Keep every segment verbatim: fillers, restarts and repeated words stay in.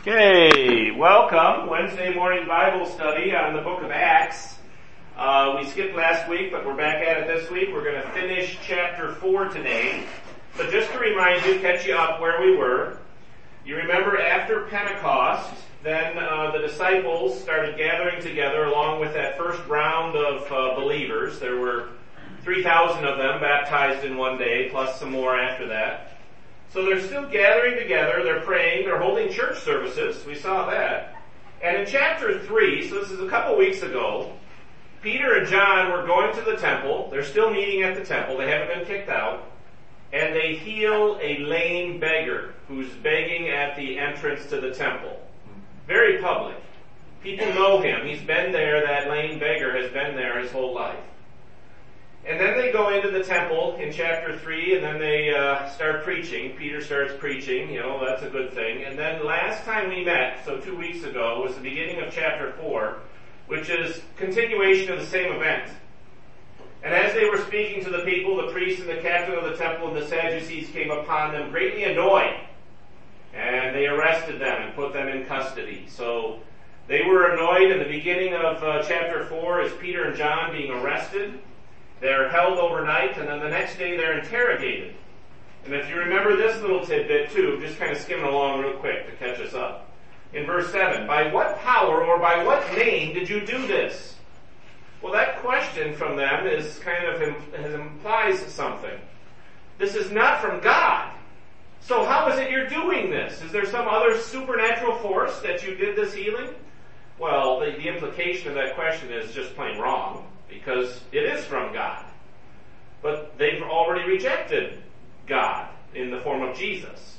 Okay, welcome. Wednesday morning Bible study on the book of Acts. Uh, we skipped last week, but we're back at it this week. We're going to finish chapter four today. So just to remind you, catch you up where we were. You remember after Pentecost, then uh, the disciples started gathering together along with that first round of uh, believers. There were three thousand of them baptized in one day, plus some more after that. So they're still gathering together, they're praying, they're holding church services, we saw that. And in chapter three, so this is a couple weeks ago, Peter and John were going to the temple, they're still meeting at the temple, they haven't been kicked out, and they heal a lame beggar who's begging at the entrance to the temple. Very public. People know him, he's been there, that lame beggar has been there his whole life. And then they go into the temple in chapter three, and then they uh, start preaching. Peter starts preaching, you know, that's a good thing. And then last time we met, so two weeks ago, was the beginning of chapter four, which is continuation of the same event. And as they were speaking to the people, the priest and the captain of the temple and the Sadducees came upon them greatly annoyed. And they arrested them and put them in custody. So they were annoyed in the beginning of uh, chapter four as Peter and John being arrested. They're held overnight, and then the next day they're interrogated. And if you remember this little tidbit too, just kind of skimming along real quick to catch us up. In verse seven, by what power or by what name did you do this? Well, that question from them is kind of it implies something. This is not from God. So how is it you're doing this? Is there some other supernatural force that you did this healing? Well, the, the implication of that question is just plain wrong. Because it is from God. But they've already rejected God in the form of Jesus.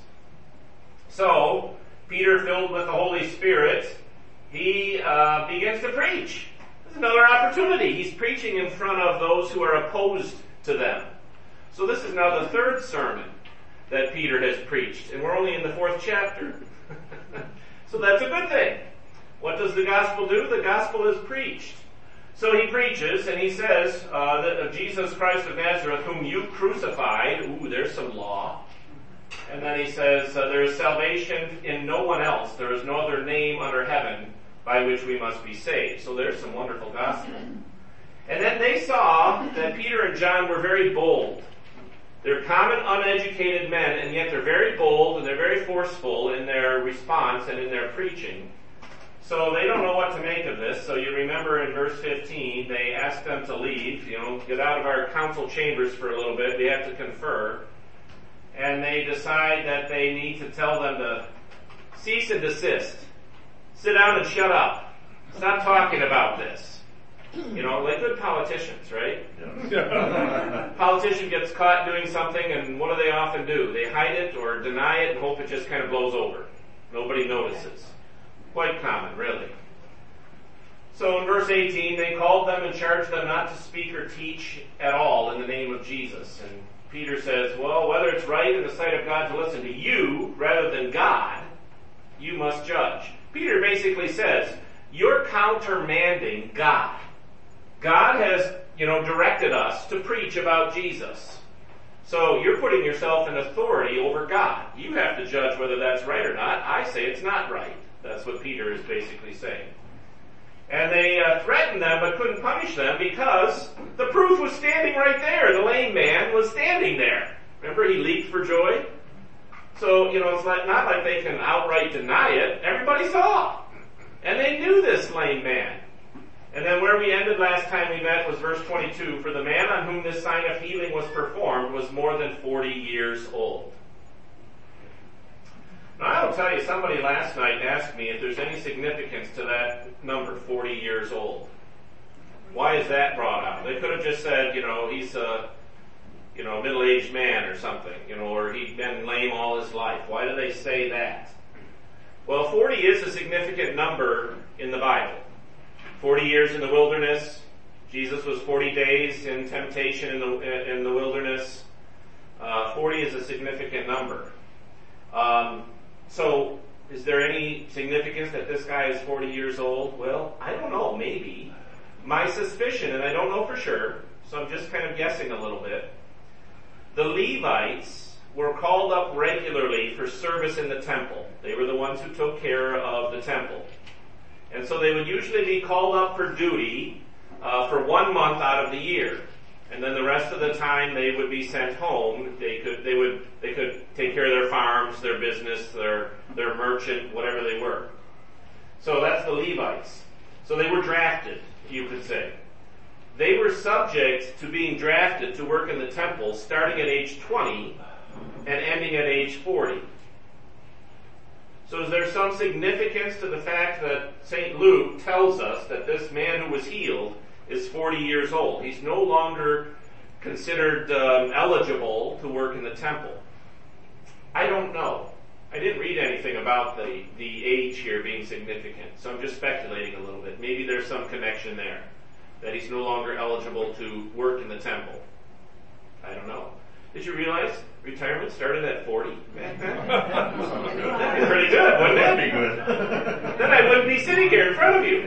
So, Peter, filled with the Holy Spirit, he uh, begins to preach. This is another opportunity. He's preaching in front of those who are opposed to them. So this is now the third sermon that Peter has preached. And we're only in the fourth chapter. So that's a good thing. What does the gospel do? The gospel is preached. So he preaches, and he says uh, that of Jesus Christ of Nazareth, whom you crucified. Ooh, there's some law. And then he says, uh, there is salvation in no one else. There is no other name under heaven by which we must be saved. So there's some wonderful gospel. And then they saw that Peter and John were very bold. They're common, uneducated men, and yet they're very bold and they're very forceful in their response and in their preaching. So they don't know what to make of this. So you remember in verse fifteen, they ask them to leave, you know, get out of our council chambers for a little bit. We have to confer. And they decide that they need to tell them to cease and desist. Sit down and shut up. Stop talking about this. You know, like good politicians, right? Yeah. Politician gets caught doing something, and what do they often do? They hide it or deny it and hope it just kind of blows over. Nobody notices. Quite common, really. So in verse eighteen, they called them and charged them not to speak or teach at all in the name of Jesus. And Peter says, well, whether it's right in the sight of God to listen to you rather than God, you must judge. Peter basically says, you're countermanding God. God has, you know, directed us to preach about Jesus. So you're putting yourself in authority over God. You have to judge whether that's right or not. I say it's not right. That's what Peter is basically saying. And they uh, threatened them but couldn't punish them because the proof was standing right there. The lame man was standing there. Remember, he leaped for joy? So, you know, it's not like they can outright deny it. Everybody saw. And they knew this lame man. And then where we ended last time we met was verse twenty-two. For the man on whom this sign of healing was performed was more than forty years old. Now, I will tell you, somebody last night asked me if there's any significance to that number, forty years old. Why is that brought out? They could have just said, you know, he's a, you know, middle-aged man or something, you know, or he'd been lame all his life. Why do they say that? Well, forty is a significant number in the Bible. forty years in the wilderness. Jesus was forty days in temptation in the, in the wilderness. Uh, forty is a significant number. Um, So, is there any significance that this guy is forty years old? Well, I don't know, maybe. My suspicion, and I don't know for sure, so I'm just kind of guessing a little bit. The Levites were called up regularly for service in the temple. They were the ones who took care of the temple. And so they would usually be called up for duty uh, for one month out of the year. And then the rest of the time they would be sent home. They could they would they could take care of their farms, their business, their their merchant, whatever they were. So that's the Levites. So they were drafted, you could say. They were subject to being drafted to work in the temple starting at age twenty and ending at age forty. So is there some significance to the fact that Saint Luke tells us that this man who was healed is forty years old? He's no longer considered um, eligible to work in the temple. I don't know. I didn't read anything about the, the age here being significant, so I'm just speculating a little bit. Maybe there's some connection there, that he's no longer eligible to work in the temple. I don't know. Did you realize retirement started at forty back then? That'd be pretty good, wouldn't it? That'd be good. Then I wouldn't be sitting here in front of you.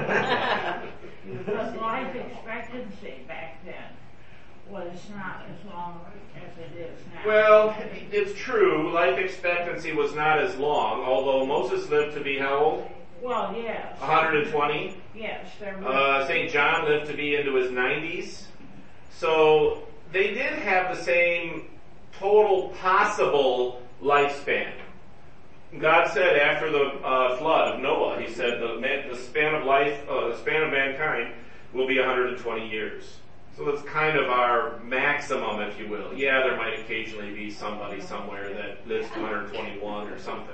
Because life expectancy back then was not as long as it is now. Well, it's true. Life expectancy was not as long, although Moses lived to be how old? Well, yes. one hundred twenty. Yes, there was. Uh, Saint John lived to be into his nineties. So they did have the same total possible lifespan. God said after the uh, flood of Noah, he said the, man, the span of life, uh, the span of mankind will be one hundred twenty years. So that's kind of our maximum, if you will. Yeah, there might occasionally be somebody somewhere that lives to one hundred twenty-one or something.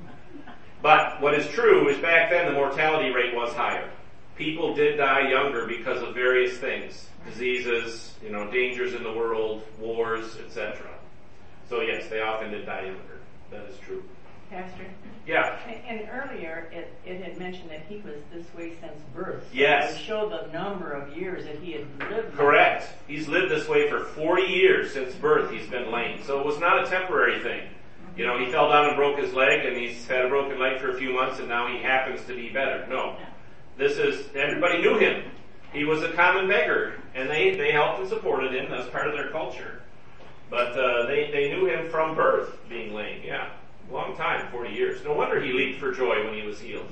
But what is true is back then the mortality rate was higher. People did die younger because of various things. Diseases, you know, dangers in the world, wars, et cetera. So yes, they often did die younger. That is true. Pastor? Yeah. And earlier, it, it had mentioned that he was this way since birth. Yes. It showed the number of years that he had lived. Correct. He's lived this way for forty years since birth. He's been lame. So it was not a temporary thing. You know, he fell down and broke his leg, and he's had a broken leg for a few months, and now he happens to be better. No. This is, everybody knew him. He was a common beggar, and they, they helped and supported him. That's part of their culture. But uh, they, they knew him from birth, being lame. Yeah. Long time, forty years. No wonder he leaped for joy when he was healed.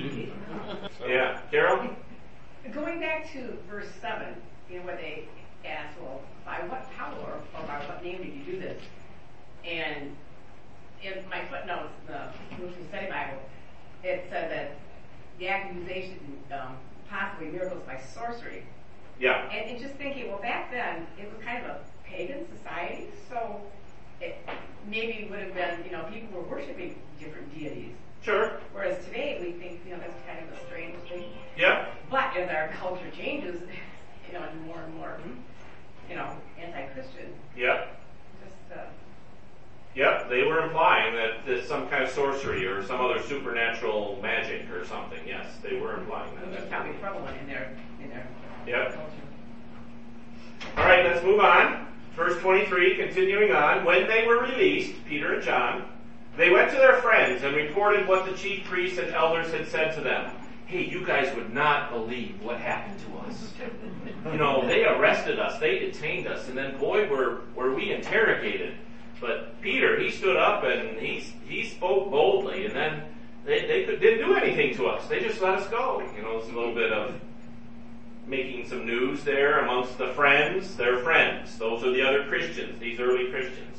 Yeah. Carol? Going back to verse seven, you know, where they asked, well, by what power or by what name did you do this? And in my footnotes, the Lutheran Study Bible, it said that the accusation, um, possibly miracles by sorcery. Yeah. And, and just thinking, well, back then, it was kind of a pagan society, so it maybe would have been, you know, people were worshiping different deities. Sure. Whereas today, we think, you know, that's kind of a strange thing. Yeah. But as our culture changes, you know, and more and more, you know, anti-Christian, Yeah. just, uh, Yep, they were implying that there's some kind of sorcery or some other supernatural magic or something. Yes, they were implying that. which is probably prevalent in their, in their Yep. culture. All right, let's move on. Verse twenty-three, continuing on. When they were released, Peter and John, they went to their friends and reported what the chief priests and elders had said to them. Hey, you guys would not believe what happened to us. You know, they arrested us, they detained us, and then boy, were, were we interrogated. But Peter, he stood up and he he spoke boldly, and then they, they could, didn't do anything to us. They just let us go. You know, it's a little bit of making some news there amongst the friends, their friends. Those are the other Christians, these early Christians.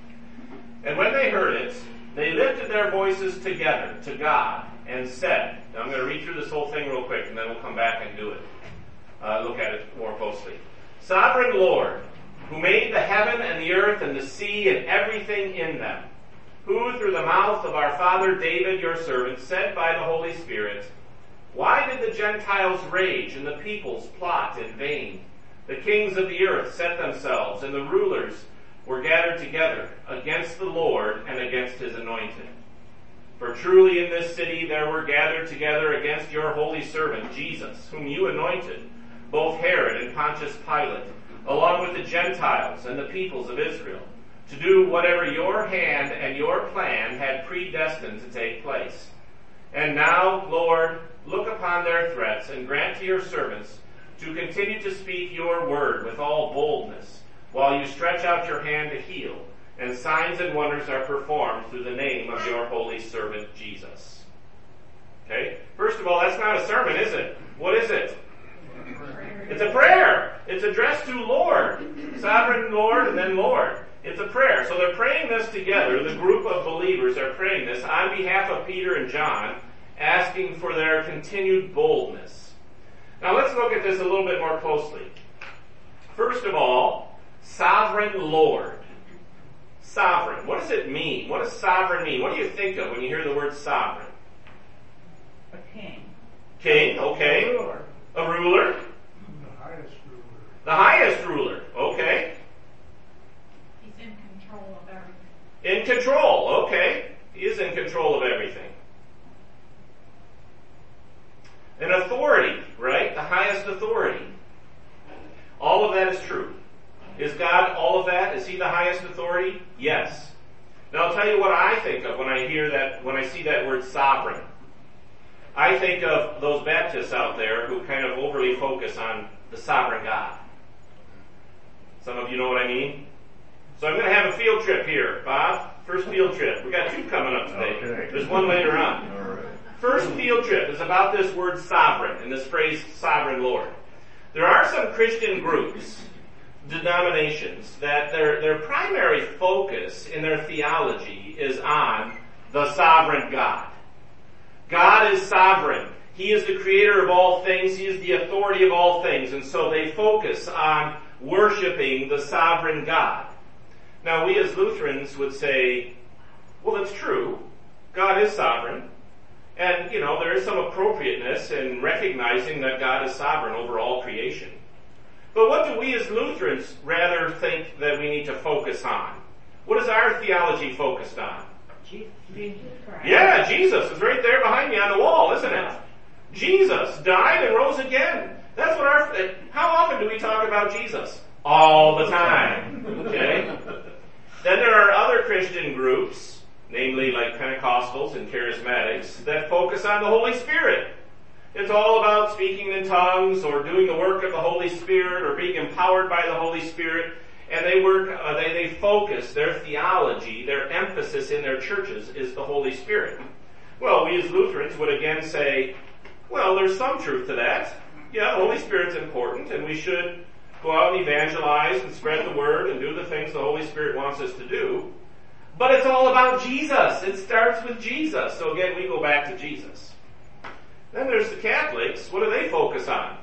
And when they heard it, they lifted their voices together to God and said, now I'm going to read through this whole thing real quick, and then we'll come back and do it. Uh, look at it more closely. Sovereign Lord, who made the heaven and the earth and the sea and everything in them, who through the mouth of our father David, your servant, said by the Holy Spirit, why did the Gentiles rage and the peoples plot in vain? The kings of the earth set themselves, and the rulers were gathered together against the Lord and against his anointed. For truly in this city there were gathered together against your holy servant Jesus, whom you anointed, both Herod and Pontius Pilate, along with the Gentiles and the peoples of Israel, to do whatever your hand and your plan had predestined to take place. And now, Lord, look upon their threats and grant to your servants to continue to speak your word with all boldness, while you stretch out your hand to heal, and signs and wonders are performed through the name of your holy servant Jesus. Okay? First of all, that's not a sermon, is it? What is it? It's a prayer. It's addressed to Lord. Sovereign Lord and then Lord. It's a prayer. So they're praying this together. The group of believers are praying this on behalf of Peter and John, asking for their continued boldness. Now let's look at this a little bit more closely. First of all, sovereign Lord. Sovereign. What does it mean? What does sovereign mean? What do you think of when you hear the word sovereign? A king. King, okay. A ruler. A ruler. The highest ruler. The highest ruler, okay. He's in control of everything. In control, okay. He is in control of everything. An authority, right? The highest authority. All of that is true. Is God all of that? Is He the highest authority? Yes. Now I'll tell you what I think of when I hear that, when I see that word sovereign. I think of those Baptists out there who kind of overly focus on the sovereign God. Some of you know what I mean? So I'm going to have a field trip here, Bob. First field trip. We got two coming up today. Okay. There's one later on. All right. First field trip is about this word sovereign and this phrase sovereign Lord. There are some Christian groups, denominations, that their, their primary focus in their theology is on the sovereign God. God is sovereign. He is the creator of all things. He is the authority of all things. And so they focus on worshiping the sovereign God. Now we as Lutherans would say, well, it's true. God is sovereign. And, you know, there is some appropriateness in recognizing that God is sovereign over all creation. But what do we as Lutherans rather think that we need to focus on? What is our theology focused on? Jesus Christ. Yeah, Jesus is right there behind me on the wall, isn't it? Jesus died and rose again. That's what our, how often do we talk about Jesus? All the time. Okay? Then there are other Christian groups, namely like Pentecostals and Charismatics, that focus on the Holy Spirit. It's all about speaking in tongues or doing the work of the Holy Spirit or being empowered by the Holy Spirit. And they work, uh, they, they focus their theology, their emphasis in their churches is the Holy Spirit. Well, we as Lutherans would again say, well, there's some truth to that. Yeah, the Holy Spirit's important and we should go out and evangelize and spread the word and do the things the Holy Spirit wants us to do. But it's all about Jesus. It starts with Jesus. So again, we go back to Jesus. Then there's the Catholics. What do they focus on?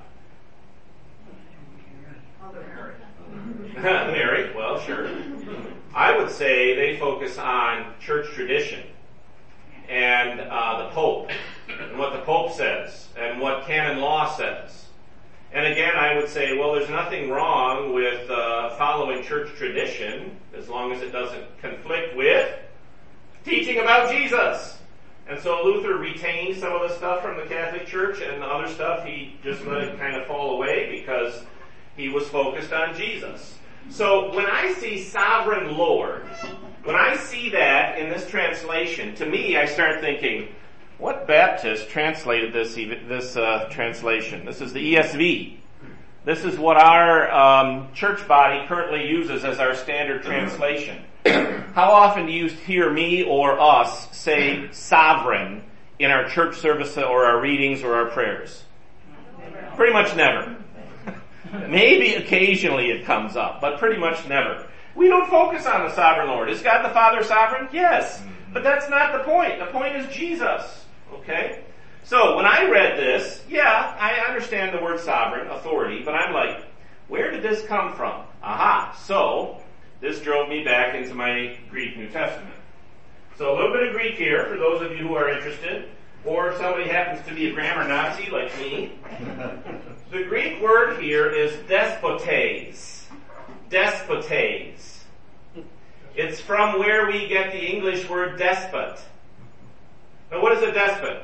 Mother Mary. Mary, well, sure. I would say they focus on church tradition and uh, the Pope and what the Pope says and what canon law says. And again, I would say, well, there's nothing wrong with uh, following church tradition as long as it doesn't conflict with teaching about Jesus. And so Luther retained some of the stuff from the Catholic Church and the other stuff he just let it kind of fall away because he was focused on Jesus. So when I see sovereign Lord, when I see that in this translation, to me I start thinking, what Baptist translated this this uh, translation? This is the E S V. This is what our um, church body currently uses as our standard translation. How often do you hear me or us say sovereign in our church service or our readings or our prayers? Pretty much never. Maybe occasionally it comes up, but pretty much never. We don't focus on the sovereign Lord. Is God the Father sovereign? Yes. But that's not the point. The point is Jesus. Okay? So when I read this, yeah, I understand the word sovereign, authority, but I'm like, where did this come from? Aha. So this drove me back into my Greek New Testament. So a little bit of Greek here for those of you who are interested, or if somebody happens to be a grammar Nazi like me. The Greek word here is despotes. Despotes. It's from where we get the English word despot. Now what is a despot?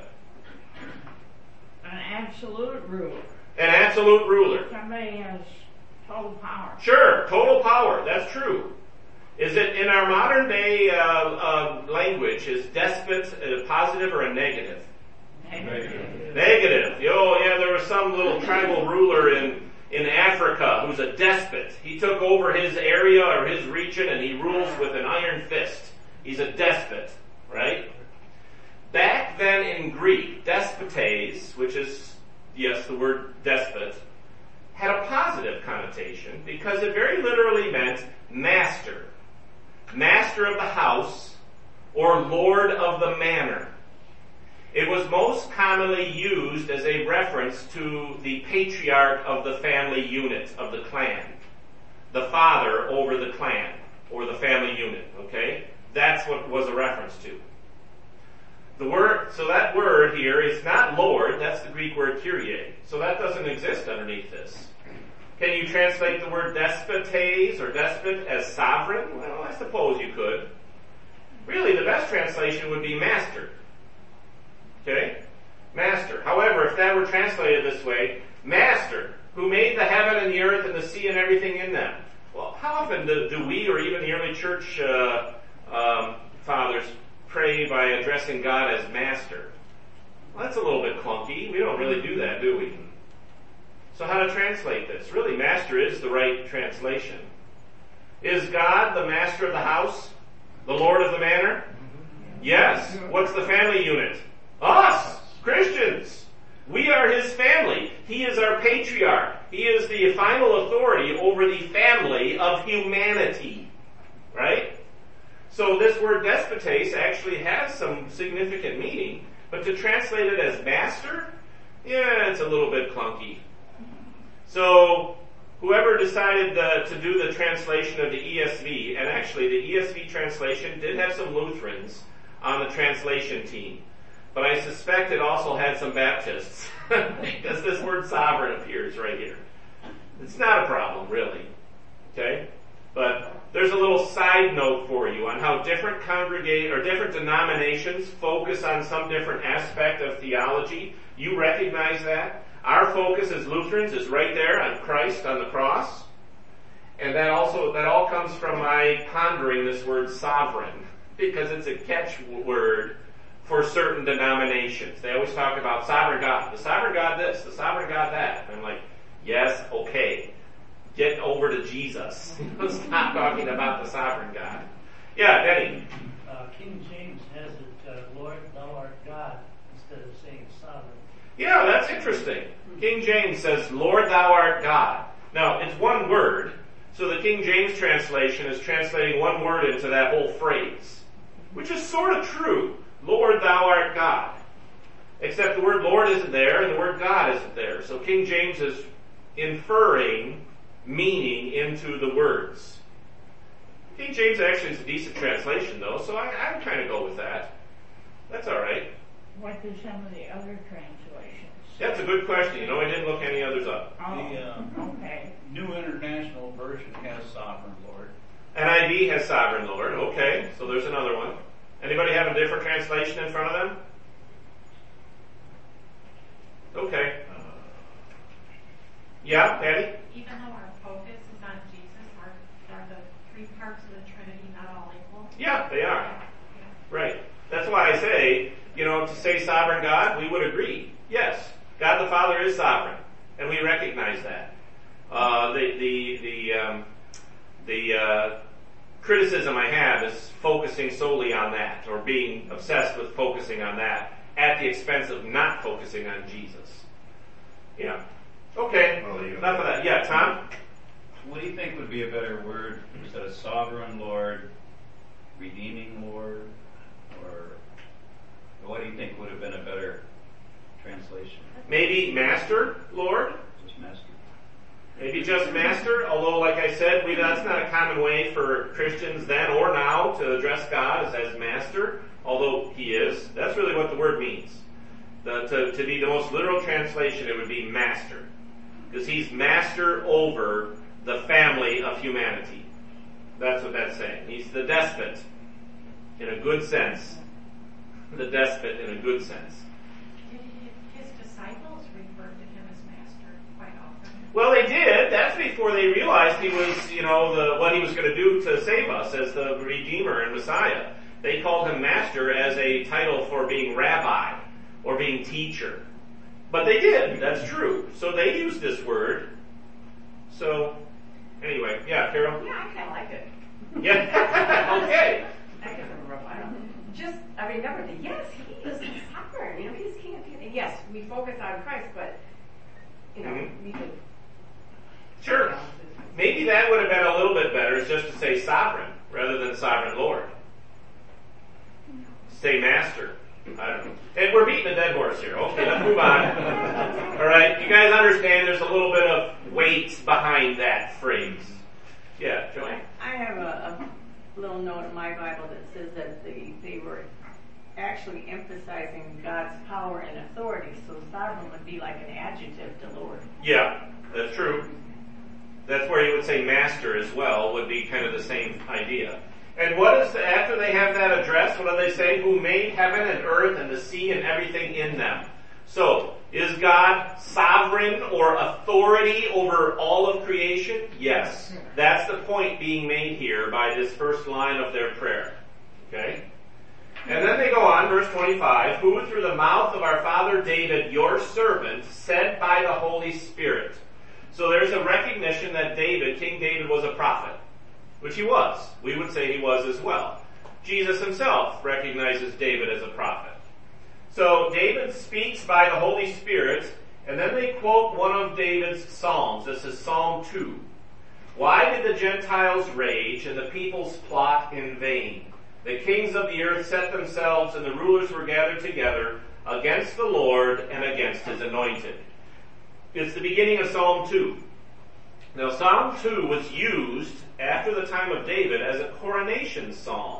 An absolute ruler. An absolute ruler. Somebody has total power. Sure, total power, that's true. Is it in our modern day uh, uh, language, is despot a positive or a negative? Negative. Negative. Oh, yeah, there was some little tribal ruler in, in Africa who's a despot. He took over his area or his region and he rules with an iron fist. He's a despot, right? Back then in Greek, despotes, which is, yes, the word despot, had a positive connotation because it very literally meant master. Master of the house or lord of the manor. It was most commonly used as a reference to the patriarch of the family unit of the clan. The father over the clan, or the family unit, okay? That's what was a reference to. The word, so that word here is not Lord, that's the Greek word Kyrie. So that doesn't exist underneath this. Can you translate the word despotes or despot as sovereign? Well, I suppose you could. Really, the best translation would be master. Okay? Master. However, if that were translated this way, Master, who made the heaven and the earth and the sea and everything in them. Well, how often do, do we or even the early church uh, um, fathers pray by addressing God as Master? Well, that's a little bit clunky. We don't really do that, do we? So how to translate this? Really, Master is the right translation. Is God the master of the house? The Lord of the manor? Yes. What's the family unit? Us, Christians. We are His family. He is our patriarch. He is the final authority over the family of humanity. Right? So this word despotes actually has some significant meaning, but to translate it as master, yeah, it's a little bit clunky. So whoever decided the, to do the translation of the E S V, and actually the E S V translation did have some Lutherans on the translation team. But I suspect it also had some Baptists, because this word sovereign appears right here. It's not a problem, really. Okay? But there's a little side note for you on how different congregate or different denominations focus on some different aspect of theology. You recognize that? Our focus as Lutherans is right there on Christ on the cross. And that also, that all comes from my pondering this word sovereign, because it's a catchword for certain denominations. They always talk about sovereign God. The sovereign God this, the sovereign God that. And I'm like, yes, okay. Get over to Jesus. Stop talking about the sovereign God. Yeah, Denny. Uh, King James has it, uh, Lord, thou art God, instead of saying sovereign. Yeah, that's interesting. King James says, Lord, thou art God. Now, it's one word, so the King James translation is translating one word into that whole phrase, which is sort of true. Lord, thou art God. Except the word Lord isn't there and the word God isn't there. So King James is inferring meaning into the words. King James actually is a decent translation though, so I, I kind of go with that. That's alright. What do some of the other translations? That's a good question. You know, I didn't look any others up. Oh, The, uh, okay. New International Version has Sovereign Lord. N I V has Sovereign Lord. Okay, so there's another one. Anybody have a different translation in front of them? Okay. Yeah, Patty? Even though our focus is on Jesus, are, are the three parts of the Trinity not all equal? Yeah, they are. Yeah. Right. That's why I say, you know, to say sovereign God, we would agree. Yes, God the Father is sovereign, and we recognize that. Uh, the the the um, the uh, criticism I have is focusing solely on that, or being obsessed with focusing on that, at the expense of not focusing on Jesus. Yeah. Okay. Well, you- Enough of that. Yeah, Tom? What do you think would be a better word? Is that a sovereign Lord, redeeming Lord, or what do you think would have been a better translation? Maybe Master, Lord? Just master. Maybe just Master, although like I said, we, that's not a common way for Christians then or now to address God as, as Master, although He is. That's really what the word means. The, to, to be the most literal translation, it would be Master. Because He's Master over the family of humanity. That's what that's saying. He's the despot, in a good sense. The despot in a good sense. Did his disciples refer to him as master quite often? Well, they did. That's before they realized he was, you know, the, what he was going to do to save us as the Redeemer and Messiah. They called him master as a title for being rabbi or being teacher. But they did. That's true. So they used this word. So, anyway, yeah, Carol? Yeah, I kind of like it. Yeah, okay. I can remember, I don't know. Just, I remember that, yes, he is sovereign, you know, he's king of kings. And yes, we focus on Christ, but, you know, Mhm. we could. Sure. Maybe that would have been a little bit better, is just to say sovereign, rather than sovereign Lord. Say master. I don't know. And we're beating a dead horse here. Okay, let's move on. Alright, you guys understand there's a little bit of weight behind that phrase. Yeah, Joanne? I have a, a little note in my Bible that says that they, they were actually emphasizing God's power and authority, so sovereign would be like an adjective to Lord. Yeah, that's true. That's where you would say master as well, would be kind of the same idea. And what is, the, after they have that address, what do they say? Who made heaven and earth and the sea and everything in them. So, is God sovereign or authority over all of creation? Yes. That's the point being made here by this first line of their prayer. Okay? And then they go on, verse twenty-five, who through the mouth of our father David, your servant, said by the Holy Spirit. So there's a recognition that David, King David, was a prophet. Which he was. We would say he was as well. Jesus himself recognizes David as a prophet. So David speaks by the Holy Spirit, and then they quote one of David's psalms. This is Psalm two. Why did the Gentiles rage and the peoples plot in vain? The kings of the earth set themselves and the rulers were gathered together against the Lord and against his anointed. It's the beginning of Psalm two. Now Psalm two was used after the time of David as a coronation psalm.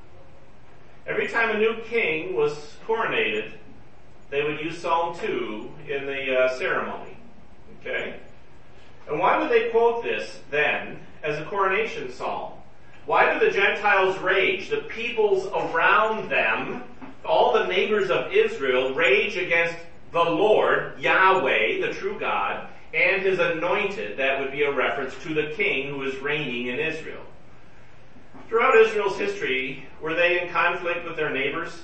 Every time a new king was coronated, they would use Psalm two in the uh, ceremony. Okay? And why would they quote this then as a coronation psalm? Why do the Gentiles rage? The peoples around them, all the neighbors of Israel, rage against the Lord, Yahweh, the true God, and his anointed. That would be a reference to the king who is reigning in Israel. Throughout Israel's history, were they in conflict with their neighbors?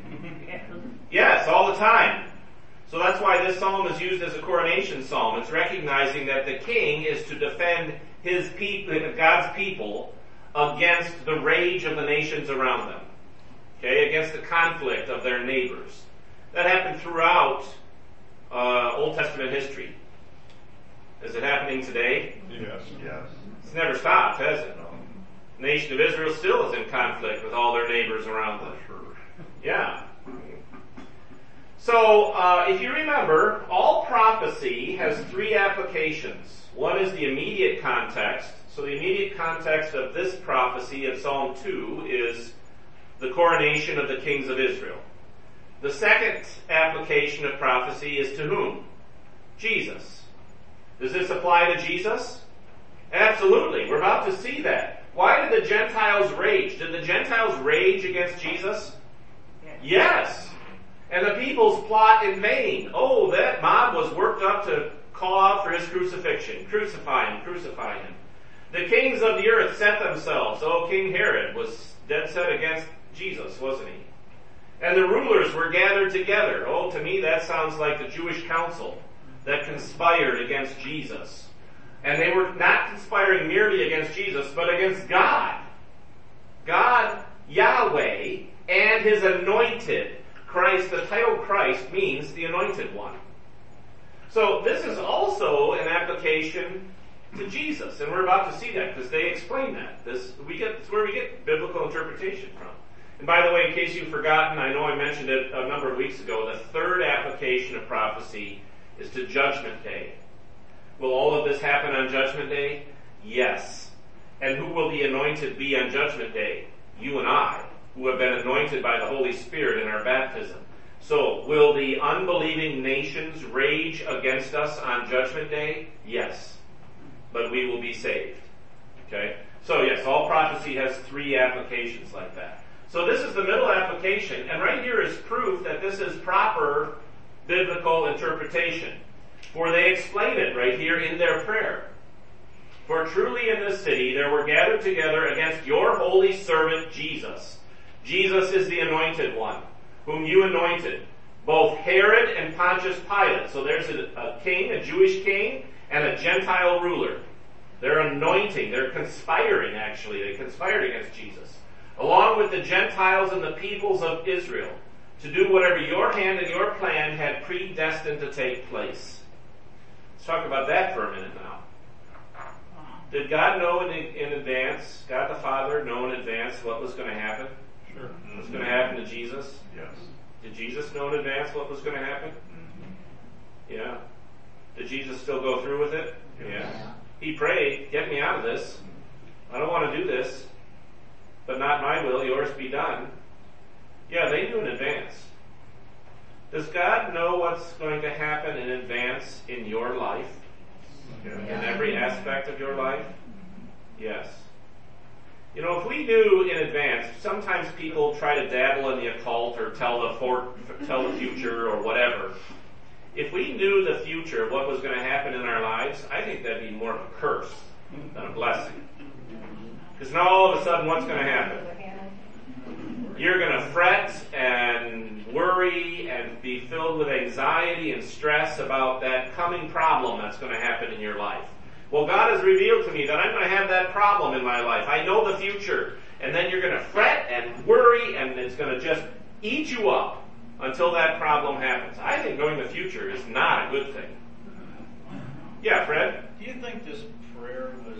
Yes, all the time. So that's why this psalm is used as a coronation psalm. It's recognizing that the king is to defend his people, God's people, against the rage of the nations around them. Okay, against the conflict of their neighbors. That happened throughout uh, Old Testament history. Is it happening today? Yes. Yes. It's never stopped, has it? The nation of Israel still is in conflict with all their neighbors around them. Sure. Yeah. So, uh, if you remember, all prophecy has three applications. One is the immediate context. So the immediate context of this prophecy of Psalm two is the coronation of the kings of Israel. The second application of prophecy is to whom? Jesus. Does this apply to Jesus? Absolutely. We're about to see that. Why did the Gentiles rage? Did the Gentiles rage against Jesus? Yes. And the peoples plot in vain. Oh, that mob was worked up to call out for his crucifixion. Crucify him, crucify him. The kings of the earth set themselves. Oh, King Herod was dead set against Jesus, wasn't he? And the rulers were gathered together. Oh, to me that sounds like the Jewish council that conspired against Jesus. And they were not conspiring merely against Jesus, but against God. God, Yahweh, and his anointed. Christ, the title Christ means the anointed one. So this is also an application to Jesus, and we're about to see that because they explain that. This we get it's where we get biblical interpretation from. And by the way, in case you've forgotten, I know I mentioned it a number of weeks ago, the third application of prophecy is to Judgment Day. Will all of this happen on Judgment Day? Yes. And who will the anointed be on Judgment Day? You and I, who have been anointed by the Holy Spirit in our baptism. So, will the unbelieving nations rage against us on Judgment Day? Yes. But we will be saved. Okay? So yes, all prophecy has three applications like that. So this is the middle application, and right here is proof that this is proper biblical interpretation. For they explain it right here in their prayer. For truly in this city there were gathered together against your holy servant Jesus. Jesus is the anointed one, whom you anointed, both Herod and Pontius Pilate. So there's a, a king, a Jewish king, and a Gentile ruler. They're anointing. They're conspiring, actually. They conspired against Jesus, along with the Gentiles and the peoples of Israel, to do whatever your hand and your plan had predestined to take place. Let's talk about that for a minute now. Did God know in, in advance, God the Father know in advance what was going to happen? Sure. What was going to happen to Jesus? Yes. Did Jesus know in advance what was going to happen? Yeah. Did Jesus still go through with it? Yes. Yeah. He prayed, get me out of this. I don't want to do this, but not my will, yours be done. Yeah, they knew in advance. Does God know what's going to happen in advance in your life? Yeah. In every aspect of your life? Yes. You know, if we knew in advance, sometimes people try to dabble in the occult or tell the for, tell the future or whatever. If we knew the future, what was going to happen in our lives, I think that'd be more of a curse than a blessing. Because now all of a sudden, what's going to happen? You're going to fret and worry and be filled with anxiety and stress about that coming problem that's going to happen in your life. Well, God has revealed to me that I'm going to have that problem in my life. I know the future. And then you're going to fret and worry, and it's going to just eat you up until that problem happens. I think knowing the future is not a good thing. Yeah, Fred? Do you think this prayer was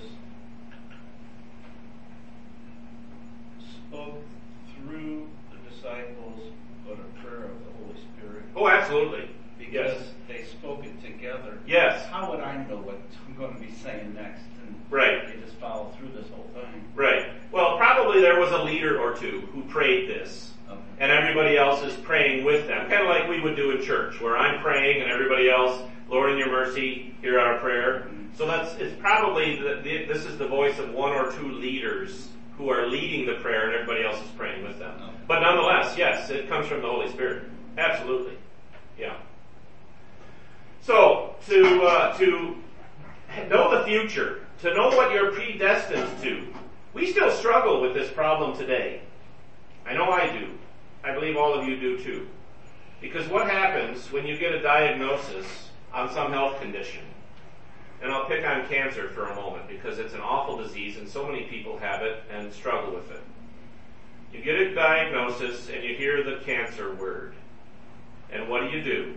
spoke through the disciples, but a prayer of the Holy Spirit? Oh, absolutely. Because Yes. they spoke it together. Yes. How would I know what I'm going to be saying next? And Right. they just follow through this whole thing. Right. Well, probably there was a leader or two who prayed this. Okay. And everybody else is praying with them. Kind of like we would do in church, where I'm praying and everybody else, Lord in your mercy, hear our prayer. So that's, it's probably, the, the, this is the voice of one or two leaders who are leading the prayer and everybody else is praying with them. Okay. But nonetheless, yes, it comes from the Holy Spirit. Absolutely. Yeah. So, to, uh, to know the future, to know what you're predestined to, we still struggle with this problem today. I know I do. I believe all of you do too. Because what happens when you get a diagnosis on some health condition? And I'll pick on cancer for a moment because it's an awful disease and so many people have it and struggle with it. You get a diagnosis and you hear the cancer word. And what do you do?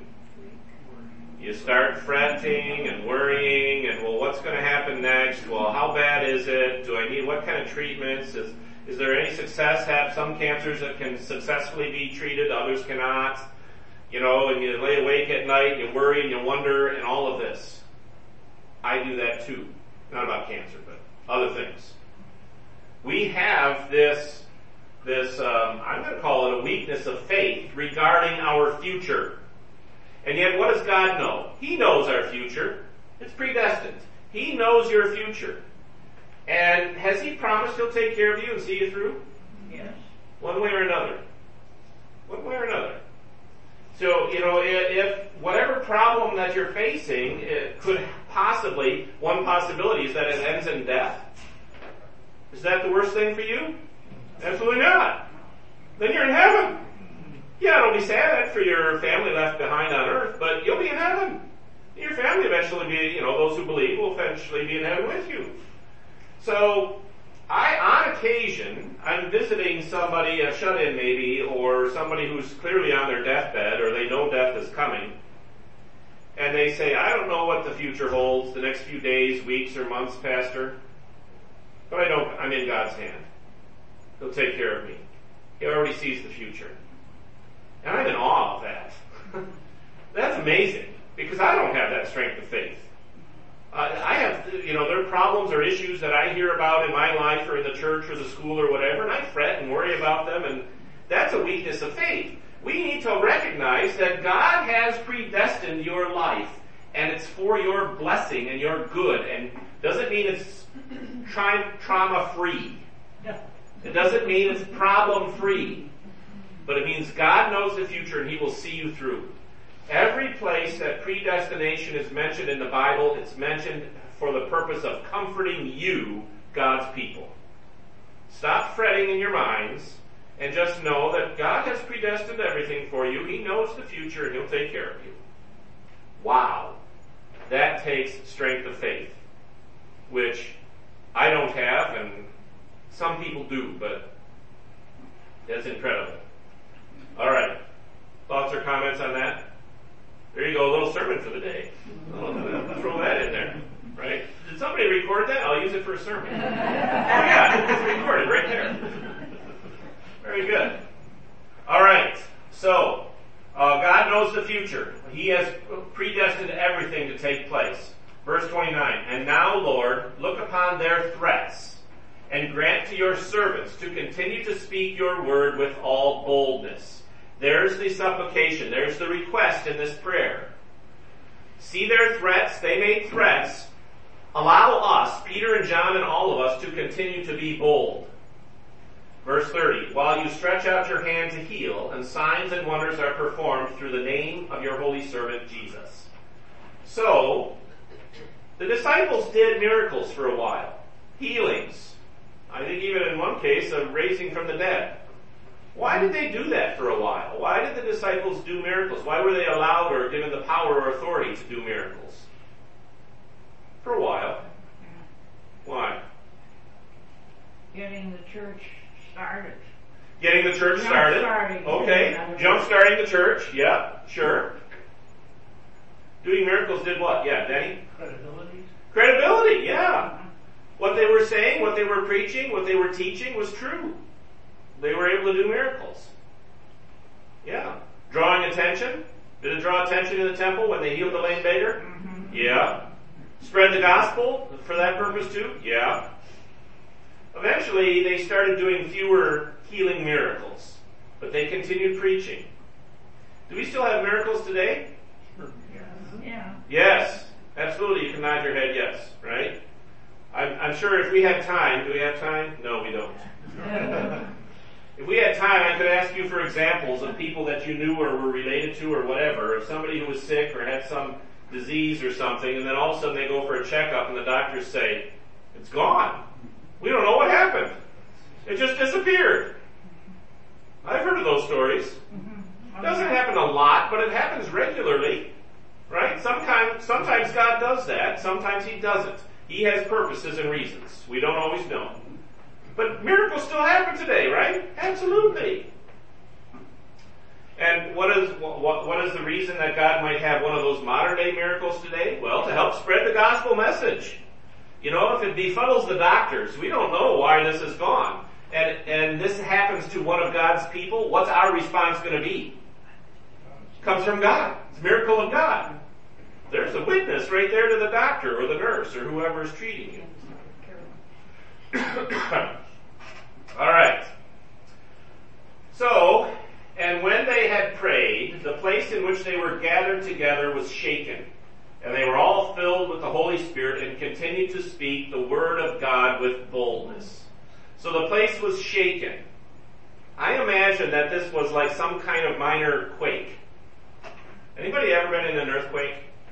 You start fretting and worrying and, well, what's going to happen next? Well, how bad is it? Do I need, what kind of treatments? Is, is there any success? Have some cancers that can successfully be treated, others cannot. You know, and you lay awake at night, you worry and you wonder and all of this. I do that too. Not about cancer, but other things. We have this, this, um, I'm going to call it a weakness of faith regarding our future. And yet, what does God know? He knows our future. It's predestined. He knows your future. And has He promised He'll take care of you and see you through? Yes. One way or another. One way or another. So, you know, if whatever problem that you're facing, it could possibly, one possibility is that it ends in death. Is that the worst thing for you? Absolutely not. Then you're in heaven. Yeah, it'll be sad for your family left behind on earth, but you'll be in heaven. Your family eventually be, you know, those who believe will eventually be in heaven with you. So, I, on occasion, I'm visiting somebody, a shut-in maybe, or somebody who's clearly on their deathbed, or they know death is coming, and they say, I don't know what the future holds, the next few days, weeks, or months, Pastor, but I know I'm in God's hand. He'll take care of me. He already sees the future. And I'm in awe of that. That's amazing, because I don't have that strength of faith. Uh, I have, you know, there are problems or issues that I hear about in my life or in the church or the school or whatever, and I fret and worry about them, and that's a weakness of faith. We need to recognize that God has predestined your life, and it's for your blessing and your good, and doesn't mean it's tra- trauma-free. It doesn't mean it's problem-free. But it means God knows the future and He will see you through. Every place that predestination is mentioned in the Bible, it's mentioned for the purpose of comforting you, God's people. Stop fretting in your minds and just know that God has predestined everything for you. He knows the future and He'll take care of you. Wow. That takes strength of faith. which I don't have, and some people do, but that's incredible. All right. Thoughts or comments on that? There you go, a little sermon for the day. I'll throw that in there, right? Did somebody record that? I'll use it for a sermon. Oh yeah, it's recorded right there. Very good. All right. So, uh, God knows the future. He has predestined everything to take place. Verse twenty-nine, and now, Lord, look upon their threats, and grant to your servants to continue to speak your word with all boldness. There's the supplication. There's the request in this prayer. See their threats. They made threats. Allow us, Peter and John and all of us, to continue to be bold. Verse thirty, while you stretch out your hand to heal, and signs and wonders are performed through the name of your holy servant Jesus. So, the disciples did miracles for a while. Healings. I think even in one case, a raising from the dead. Why did they do that for a while? Why did the disciples do miracles? Why were they allowed or given the power or authority to do miracles? For a while. Why? Getting the church started. Getting the church started. Okay. Jump starting the church. Yeah, sure. Doing miracles did what? Yeah, Denny? Credibility. Credibility, yeah. What they were saying, what they were preaching, what they were teaching was true. They were able to do miracles. Yeah. Drawing attention. Did it draw attention in the temple when they healed the lame beggar? Mm-hmm. Yeah. Spread the gospel for that purpose too? Yeah. Eventually, they started doing fewer healing miracles, but they continued preaching. Do we still have miracles today? Yeah. Yes. Absolutely. You can nod your head yes, right? I'm, I'm sure if we had time, do we have time? No, we don't. If we had time, I could ask you for examples of people that you knew or were related to or whatever, of somebody who was sick or had some disease or something, and then all of a sudden they go for a checkup and the doctors say, it's gone. We don't know what happened. It just disappeared. I've heard of those stories. It doesn't happen a lot, but it happens regularly. Right? Sometimes, sometimes God does that. Sometimes He doesn't. He has purposes and reasons. We don't always know. But miracles still happen today, right? Absolutely. And what is what, what is the reason that God might have one of those modern day miracles today? Well, to help spread the gospel message. You know, if it befuddles the doctors, we don't know why this is gone. And and this happens to one of God's people, what's our response going to be? It comes from God. It's a miracle of God. There's a witness right there to the doctor or the nurse or whoever is treating you. All right. So, and when they had prayed, the place in which they were gathered together was shaken, and they were all filled with the Holy Spirit and continued to speak the word of God with boldness. So the place was shaken. I imagine that this was like some kind of minor quake. Anybody ever been in an earthquake?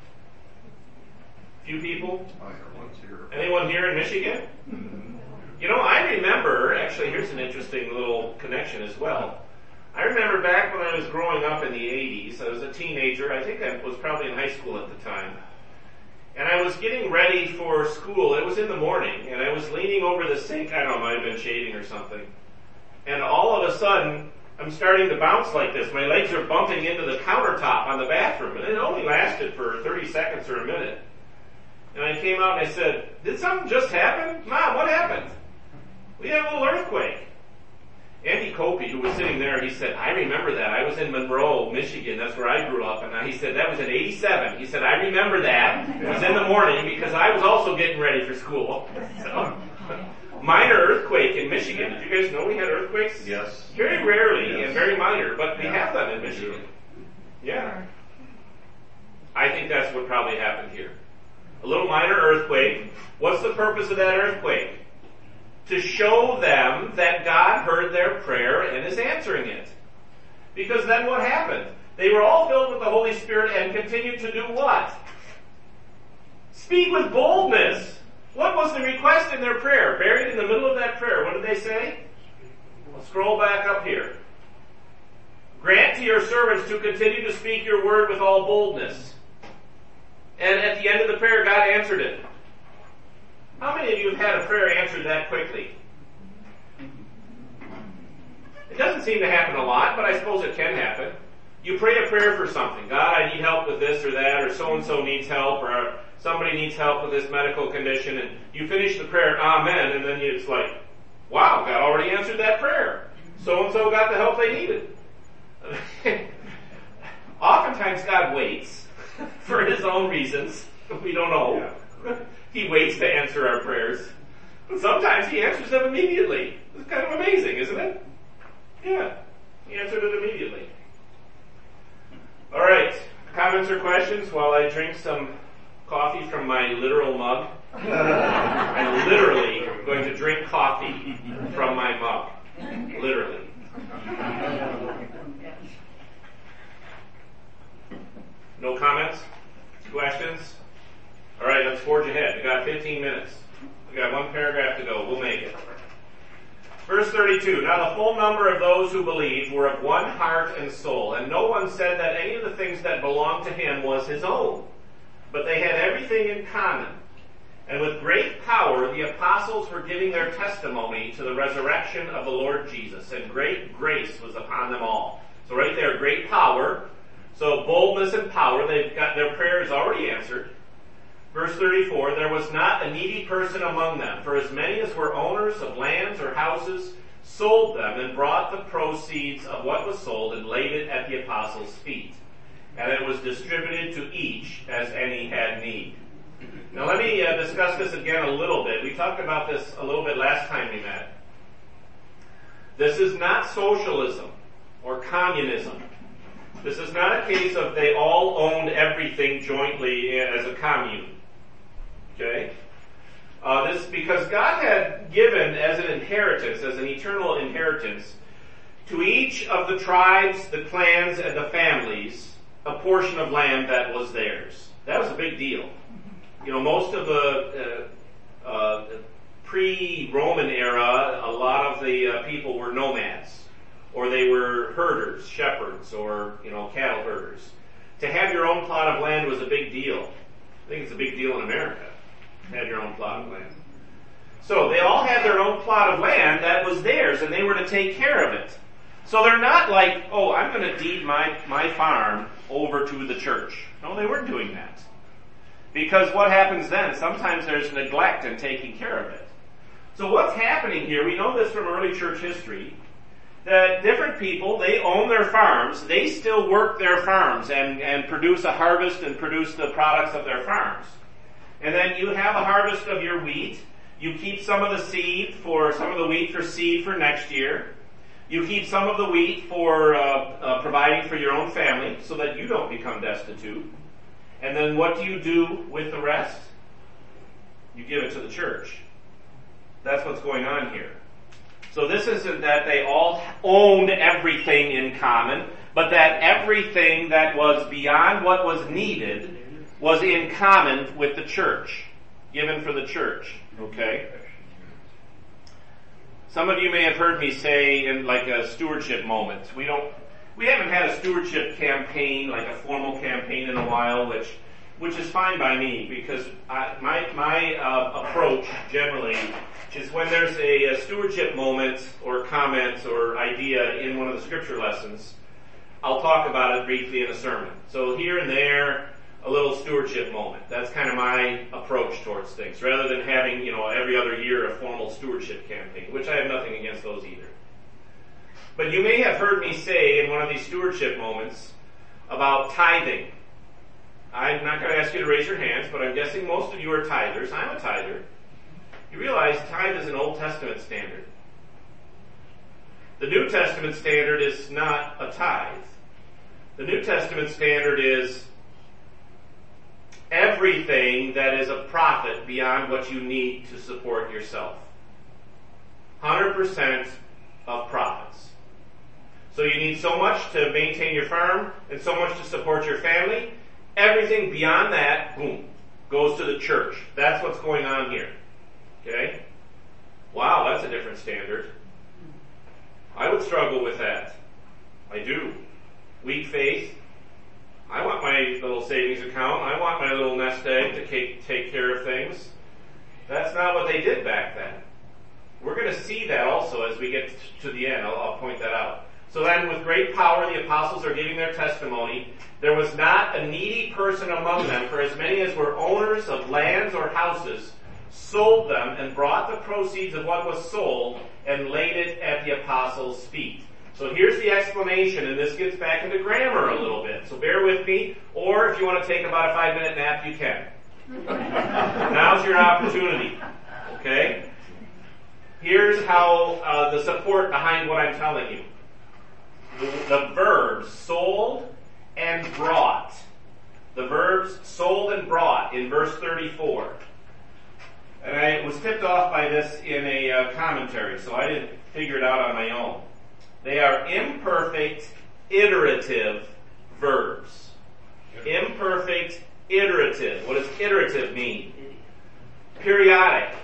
Few people? Anyone here in Michigan? You know, I remember, actually here's an interesting little connection as well. I remember back when I was growing up in the eighties, I was a teenager, I think I was probably in high school at the time. And I was getting ready for school, it was in the morning, and I was leaning over the sink, I don't know, it might have been shading or something. And all of a sudden, I'm starting to bounce like this. My legs are bumping into the countertop on the bathroom, and it only lasted for thirty seconds or a minute. And I came out and I said, did something just happen? Mom, what happened? We had a little earthquake. Andy Copey, who was sitting there, he said, I remember that. I was in Monroe, Michigan. That's where I grew up. And he said, that was in eighty-seven. He said, I remember that. It was in the morning because I was also getting ready for school. So, minor earthquake in Michigan. Did you guys know we had earthquakes? Yes. Very rarely Yes. and very minor, but we Yeah. have them in Michigan. Yeah. I think that's what probably happened here. A little minor earthquake. What's the purpose of that earthquake? To show them that God heard their prayer and is answering it. Because then what happened? They were all filled with the Holy Spirit and continued to do what? Speak with boldness. What was the request in their prayer? Buried in the middle of that prayer, what did they say? We'll scroll back up here. Grant to your servants to continue to speak your word with all boldness. And at the end of the prayer, God answered it. How many of you have had a prayer answered that quickly? It doesn't seem to happen a lot, but I suppose it can happen. You pray a prayer for something. God, I need help with this or that, or so-and-so needs help, or somebody needs help with this medical condition, and you finish the prayer, amen, and then it's like, wow, God already answered that prayer. So-and-so got the help they needed. Oftentimes God waits for his own reasons. We don't know. He waits to answer our prayers. But sometimes he answers them immediately. It's kind of amazing, isn't it? Yeah. He answered it immediately. All right. Comments or questions while I drink some coffee from my literal mug? I'm literally going to drink coffee from my mug. Literally. No comments? Questions? All right, let's forge ahead. We got fifteen minutes. We got one paragraph to go. We'll make it. Verse thirty-two, now the full number of those who believed were of one heart and soul, and no one said that any of the things that belonged to him was his own, but they had everything in common. And with great power the apostles were giving their testimony to the resurrection of the Lord Jesus, and great grace was upon them all. So right there, great power. So boldness and power, they've got their prayers already answered. Verse thirty-four, there was not a needy person among them, for as many as were owners of lands or houses sold them and brought the proceeds of what was sold and laid it at the apostles' feet. And it was distributed to each as any had need. Now let me uh, discuss this again a little bit. We talked about this a little bit last time we met. This is not socialism or communism. This is not a case of they all owned everything jointly as a commune. Okay? Uh, this because God had given as an inheritance, as an eternal inheritance, to each of the tribes, the clans, and the families, a portion of land that was theirs. That was a big deal. You know, most of the uh, uh, pre-Roman era, a lot of the uh, people were nomads, or they were herders, shepherds, or, you know, cattle herders. To have your own plot of land was a big deal. I think it's a big deal in America, to have your own plot of land. So they all had their own plot of land that was theirs, and they were to take care of it. So they're not like, oh, I'm going to deed my, my farm over to the church. No, they weren't doing that. Because what happens then? Sometimes there's neglect in taking care of it. So what's happening here, we know this from early church history, that different people, they own their farms, they still work their farms and, and produce a harvest and produce the products of their farms. And then you have a harvest of your wheat, you keep some of the seed for, some of the wheat for seed for next year, you keep some of the wheat for uh, uh, providing for your own family so that you don't become destitute. And then what do you do with the rest? You give it to the church. That's what's going on here. So this isn't that they all owned everything in common, but that everything that was beyond what was needed was in common with the church, given for the church. Okay? Some of you may have heard me say in like a stewardship moment, we don't, we haven't had a stewardship campaign, like a formal campaign in a while, which, which is fine by me because I, my, my uh, approach generally is when there's a, a stewardship moment or comment or idea in one of the scripture lessons, I'll talk about it briefly in a sermon. So here and there, a little stewardship moment. That's kind of my approach towards things, rather than having, you know, every other year a formal stewardship campaign, which I have nothing against those either. But you may have heard me say in one of these stewardship moments about tithing. I'm not going to ask you to raise your hands, but I'm guessing most of you are tithers. I'm a tither. You realize tithe is an Old Testament standard. The New Testament standard is not a tithe. The New Testament standard is everything that is a profit beyond what you need to support yourself. one hundred percent of profits. So you need so much to maintain your farm and so much to support your family. Everything beyond that, boom, goes to the church. That's what's going on here. Okay? Wow, that's a different standard. I would struggle with that. I do. Weak faith. I want my little savings account. I want my little nest egg to take care of things. That's not what they did back then. We're going to see that also as we get to the end. I'll, I'll point that out. So then with great power the apostles are giving their testimony. There was not a needy person among them, for as many as were owners of lands or houses sold them and brought the proceeds of what was sold and laid it at the apostles' feet. So here's the explanation, and this gets back into grammar a little bit. So bear with me, or if you want to take about a five minute nap, you can. Now's your opportunity. Okay? Here's how uh, the support behind what I'm telling you. The, the verbs sold and brought. The verbs sold and brought in verse thirty-four. And I was tipped off by this in a uh, commentary, so I didn't figure it out on my own. They are imperfect, iterative verbs. Imperfect, iterative. What does iterative mean? Periodic.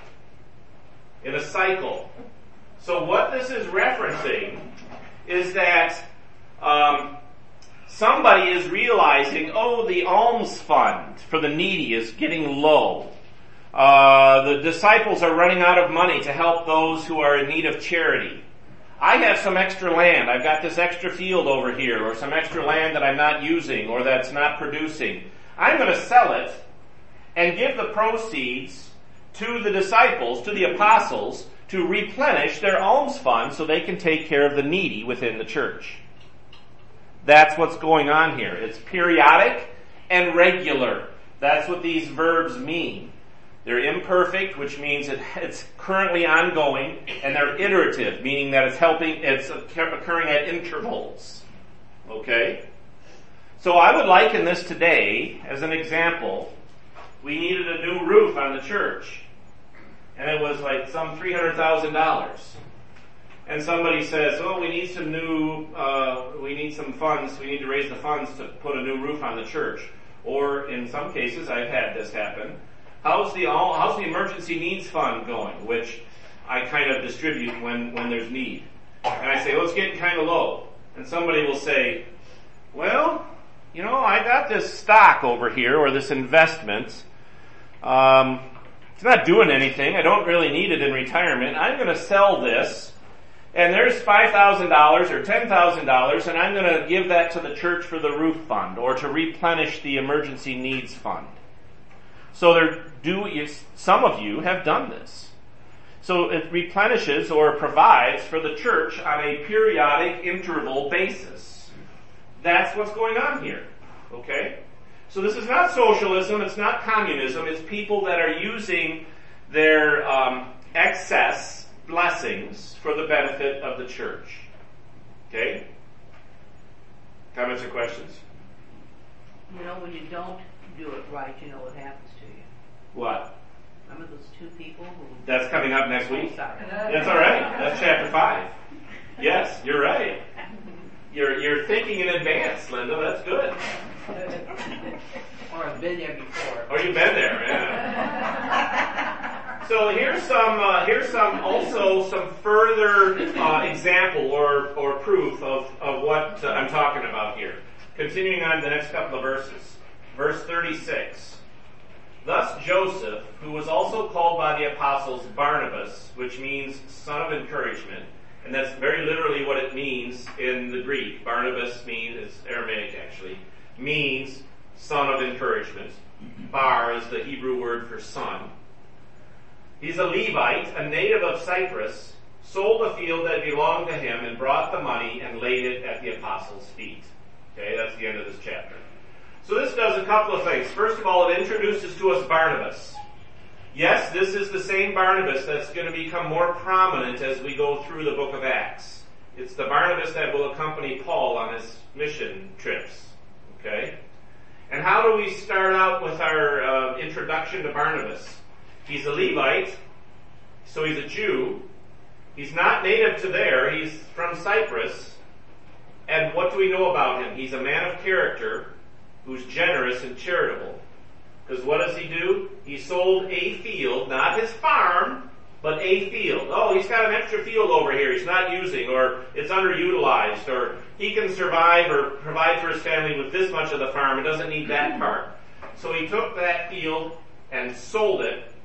In a cycle. So what this is referencing is that um, somebody is realizing, oh, the alms fund for the needy is getting low. Uh, the disciples are running out of money to help those who are in need of charity. I have some extra land. I've got this extra field over here, or some extra land that I'm not using, or that's not producing. I'm going to sell it and give the proceeds to the disciples, to the apostles, to replenish their alms fund so they can take care of the needy within the church. That's what's going on here. It's periodic and regular. That's what these verbs mean. They're imperfect, which means it, it's currently ongoing, and they're iterative, meaning that it's helping, it's occurring at intervals. Okay? So I would liken this today as an example. We needed a new roof on the church, and it was like some three hundred thousand dollars. And somebody says, "Oh, we need some new, uh, we need some funds. We need to raise the funds to put a new roof on the church." Or in some cases, I've had this happen. How's the how's the emergency needs fund going? Which I kind of distribute when when there's need. And I say, "Oh, it's getting kind of low." And somebody will say, "Well, you know, I got this stock over here, or this investment. Um, it's not doing anything. I don't really need it in retirement. I'm going to sell this, and there's five thousand dollars or ten thousand dollars, and I'm going to give that to the church for the roof fund, or to replenish the emergency needs fund." So there do some of you have done this. So it replenishes or provides for the church on a periodic interval basis. That's what's going on here. Okay? So this is not socialism, it's not communism, it's people that are using their um, excess blessings for the benefit of the church. Okay? Comments or questions? You know, when you don't do it right, you know what happens to you. What? Remember those two people who... That's coming up next week. Oh, sorry. That's all right. That's chapter five. Yes, you're right. You're you're thinking in advance, Linda. That's good. Or I've been there before. Or you've been there, yeah. So here's some uh, here's some also some further uh, example or or proof of of what uh, I'm talking about here. Continuing on the next couple of verses, verse thirty-six. Thus Joseph, who was also called by the apostles Barnabas, which means son of encouragement, and that's very literally what it means in the Greek. Barnabas means, it's Aramaic actually, means son of encouragement. Bar is the Hebrew word for son. He's a Levite, a native of Cyprus, sold a field that belonged to him and brought the money and laid it at the apostles' feet. Okay, that's the end of this chapter. So this does a couple of things. First of all, it introduces to us Barnabas. Yes, this is the same Barnabas that's going to become more prominent as we go through the book of Acts. It's the Barnabas that will accompany Paul on his mission trips. Okay? And how do we start out with our uh, introduction to Barnabas? He's a Levite, so he's a Jew. He's not native to there. He's from Cyprus. And what do we know about him? He's a man of character who's generous and charitable. Because what does he do? He sold a field, not his farm, but a field. Oh, he's got an extra field over here he's not using, or it's underutilized, or he can survive or provide for his family with this much of the farm and doesn't need that part. So he took that field and sold it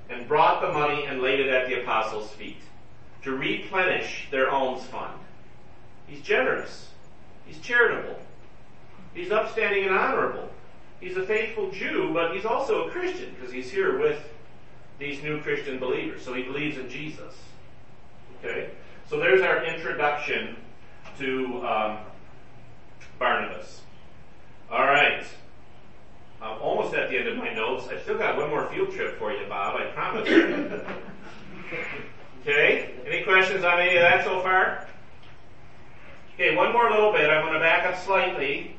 and brought the money and laid it at the apostles' feet to replenish their alms fund. He's generous. He's charitable. He's upstanding and honorable. He's a faithful Jew, but he's also a Christian because he's here with these new Christian believers. So he believes in Jesus. Okay? So there's our introduction to um, Barnabas. All right. I'm almost at the end of my notes. I've still got one more field trip for you, Bob. I promise. Okay? Any questions on any of that so far? Okay, one more little bit. I'm going to back up slightly.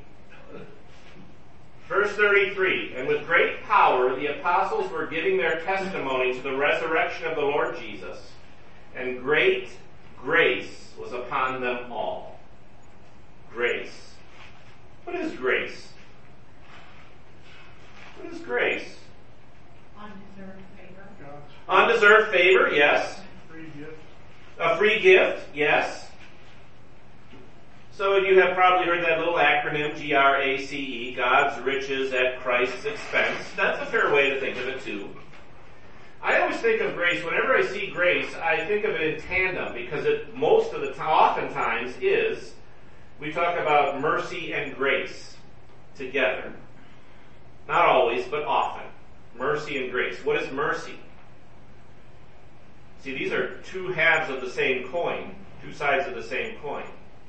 Verse thirty-three, and with great power the apostles were giving their testimony to the resurrection of the Lord Jesus, and great grace was upon them all. Grace. What is grace? What is grace? Undeserved favor. Undeserved favor, yes. Free gift. A free gift, yes. So you have probably heard that little acronym, G R A C E, God's riches at Christ's expense. That's a fair way to think of it too. I always think of grace, whenever I see grace, I think of it in tandem because it most of the time, oftentimes is, we talk about mercy and grace together. Not always, but often. Mercy and grace. What is mercy? See, these are two halves of the same coin, two sides of the same coin.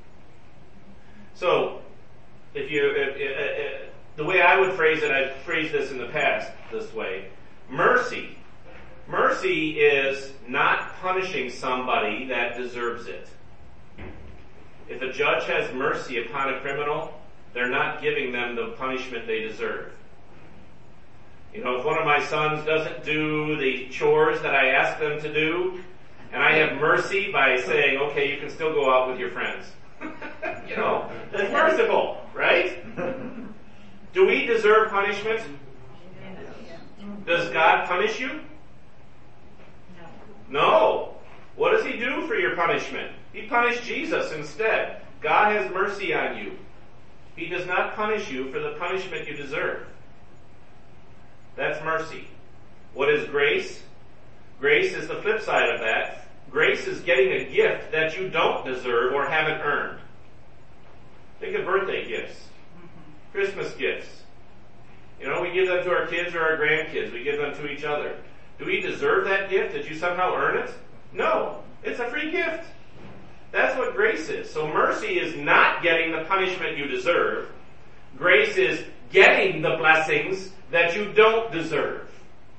So, if you, if, if, if, the way I would phrase it, I've phrased this in the past this way. Mercy. Mercy is not punishing somebody that deserves it. If a judge has mercy upon a criminal, they're not giving them the punishment they deserve. You know, if one of my sons doesn't do the chores that I ask them to do, and I have mercy by saying, okay, you can still go out with your friends. You know, that's merciful, right? Do we deserve punishment? Does God punish you? No. What does he do for your punishment? He punished Jesus instead. God has mercy on you. He does not punish you for the punishment you deserve. That's mercy. What is grace? Grace is the flip side of that. Grace is getting a gift that you don't deserve or haven't earned. Think of birthday gifts, Christmas gifts. You know, we give them to our kids or our grandkids. We give them to each other. Do we deserve that gift? Did you somehow earn it? No. It's a free gift. That's what grace is. So mercy is not getting the punishment you deserve. Grace is getting the blessings that you don't deserve.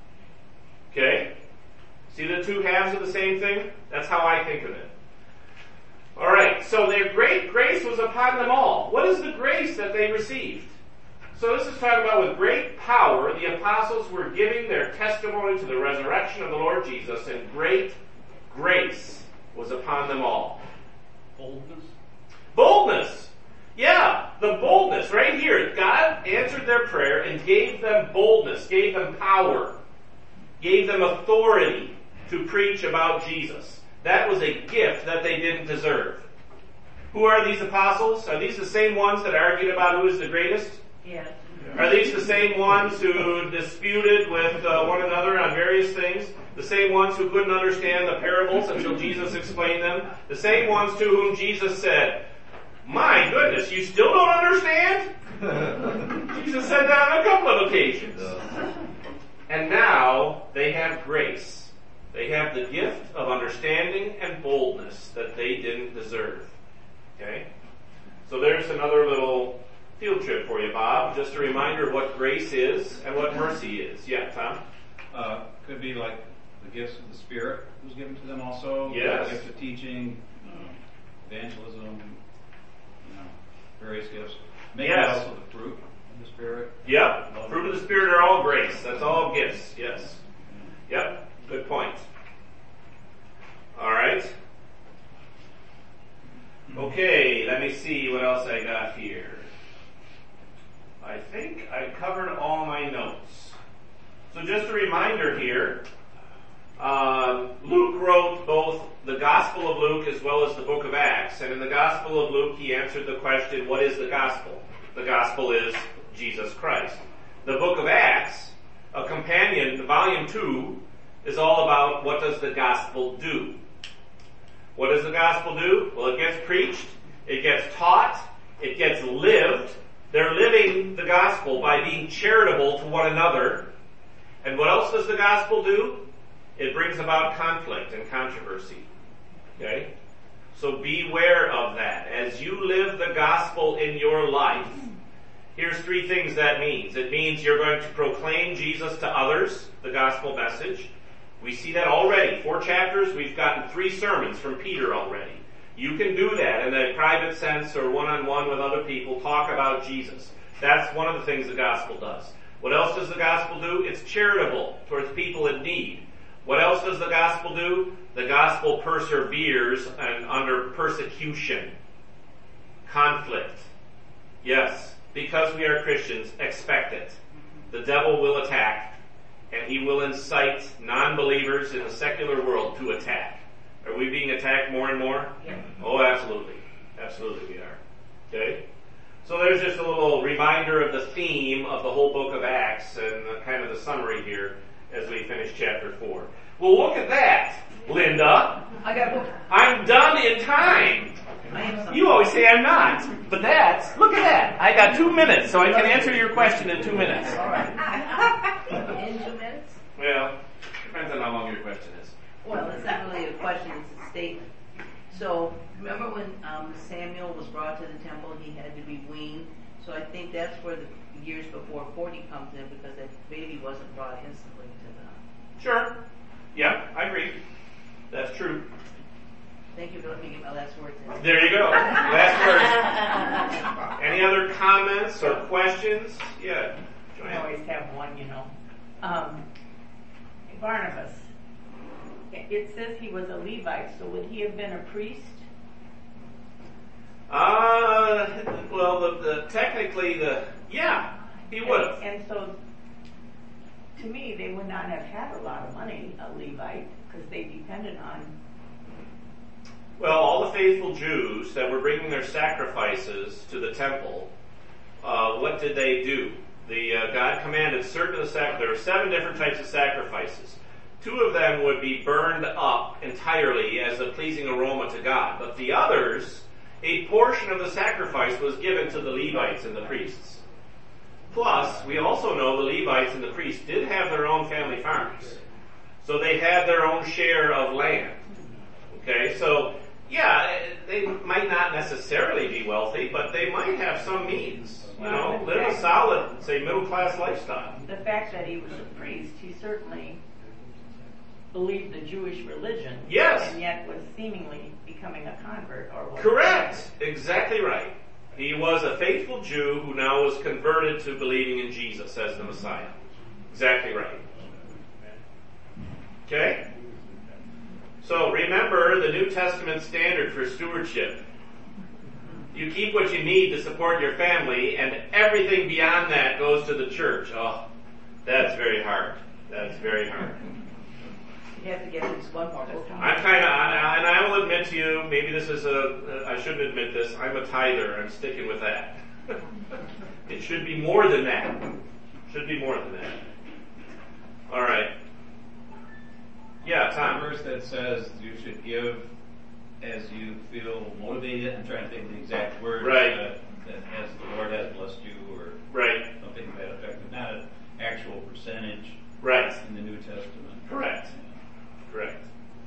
Okay? See the two halves of the same thing? That's how I think of it. Alright, so their great grace was upon them all. What is the grace that they received? So this is talking about with great power, the apostles were giving their testimony to the resurrection of the Lord Jesus, and great grace was upon them all. Boldness. Boldness! Yeah, the boldness right here. God answered their prayer and gave them boldness, gave them power, gave them authority to preach about Jesus. That was a gift that they didn't deserve. Who are these apostles? Are these the same ones that argued about who is the greatest? Yes. Are these the same ones who disputed with uh, one another on various things? The same ones who couldn't understand the parables until Jesus explained them? The same ones to whom Jesus said, "My goodness, you still don't understand?" Jesus said that on a couple of occasions. And now they have grace. They have the gift of understanding and boldness that they didn't deserve. Okay? So there's another little field trip for you, Bob. Just a reminder of what grace is and what mercy is. Yeah, Tom? Uh, could be like the gifts of the Spirit was given to them also. Yes. The gift of teaching, uh, evangelism, you know, various gifts. Maybe Yes. also the fruit of the Spirit. Yep. Fruit of the Spirit are all grace. That's all gifts. Yes. Yep. Good point. All right. Okay, let me see what else I got here. I think I covered all my notes. So just a reminder here, um, Luke wrote both the Gospel of Luke as well as the book of Acts. And in the Gospel of Luke, he answered the question, what is the Gospel? The Gospel is Jesus Christ. The book of Acts, a companion, volume two, is all about what does the gospel do. What does the gospel do? Well, it gets preached, it gets taught, it gets lived. They're living the gospel by being charitable to one another. And what else does the gospel do? It brings about conflict and controversy. Okay? So beware of that. As you live the gospel in your life, here's three things that means. It means you're going to proclaim Jesus to others, the gospel message. We see that already. Four chapters, we've gotten three sermons from Peter already. You can do that in a private sense or one-on-one with other people. Talk about Jesus. That's one of the things the gospel does. What else does the gospel do? It's charitable towards people in need. What else does the gospel do? The gospel perseveres and under persecution, conflict. Yes, because we are Christians, expect it. The devil will attack, and he will incite non-believers in the secular world to attack. Are we being attacked more and more? Yeah. Oh, absolutely. Absolutely we are. Okay? So there's just a little reminder of the theme of the whole book of Acts and the, kind of the summary here as we finish chapter four. Well, look at that, Linda. I got book. I'm done in time. I have something. You always say I'm not. But that's, look at that. I got two minutes, so I can answer your question in two minutes. All right. In two minutes? Well, depends on how long your question is. Well, it's not really a question, it's a statement. So, remember when um, Samuel was brought to the temple, he had to be weaned? So I think that's where the years before forty comes in, because that baby wasn't brought instantly to the... Sure. Yeah, I agree. That's true. Thank you for letting me get my last words in. There you go. Last words. Any other comments or questions? Yeah. I Joanne. always have one, you know. Um, Barnabas. It says he was a Levite, so would he have been a priest? Uh, well, the, the technically the, yeah, he would have. And, and so, to me, they would not have had a lot of money, a Levite, because they depended on... Well, all the faithful Jews that were bringing their sacrifices to the temple, uh, what did they do? The uh, God commanded certain of the sacrifices. There were seven different types of sacrifices. Two of them would be burned up entirely as a pleasing aroma to God. But the others, a portion of the sacrifice was given to the Levites and the priests. Plus, we also know the Levites and the priests did have their own family farms. So they had their own share of land. Okay, so, yeah, they might not necessarily be wealthy, but they might have some means. You know, live a solid, say, middle-class lifestyle. The fact that he was a priest, he certainly believed the Jewish religion. Yes. And yet was seemingly becoming a convert. Or was Correct. Exactly right. He was a faithful Jew who now was converted to believing in Jesus as the Messiah. Exactly right. Okay? So remember the New Testament standard for stewardship. You keep what you need to support your family, and everything beyond that goes to the church. Oh, that's very hard. That's very hard. You have to get this one more book. I'm kind of, and I will admit to you, maybe this is a, I shouldn't admit this, I'm a tither, I'm sticking with that. It should be more than that. Should be more than that. Alright. Yeah, Tom. A verse that says you should give as you feel motivated. I'm trying to think of the exact word. Right. Uh, that as the Lord has blessed you, or Right. something to that effect, but not an actual percentage Right. in the New Testament. Correct. Correct.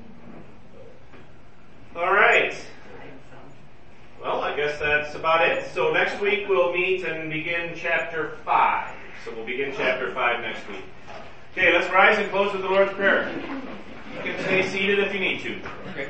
Alright. Well, I guess that's about it. So next week we'll meet and begin chapter five. So we'll begin chapter five next week. Okay, let's rise and close with the Lord's Prayer. You can stay seated if you need to. Okay.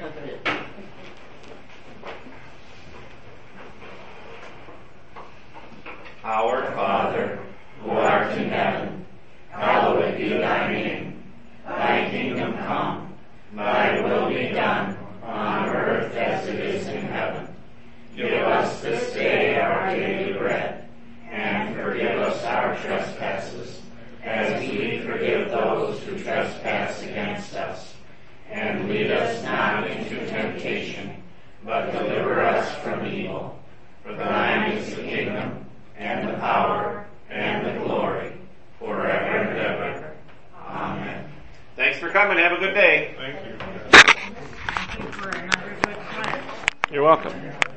Our Father, who art in heaven, hallowed be thy name. Thy kingdom come, thy will be done, on earth as it is in heaven. Give us this day our daily bread, and forgive us our trespasses, as we forgive those who trespass against us. And lead us not into temptation, but deliver us from evil. For thine is the kingdom, and the power, and the glory, forever and ever. Amen. Thanks for coming. a good day. Thank you. Thank you for another good class. You're welcome.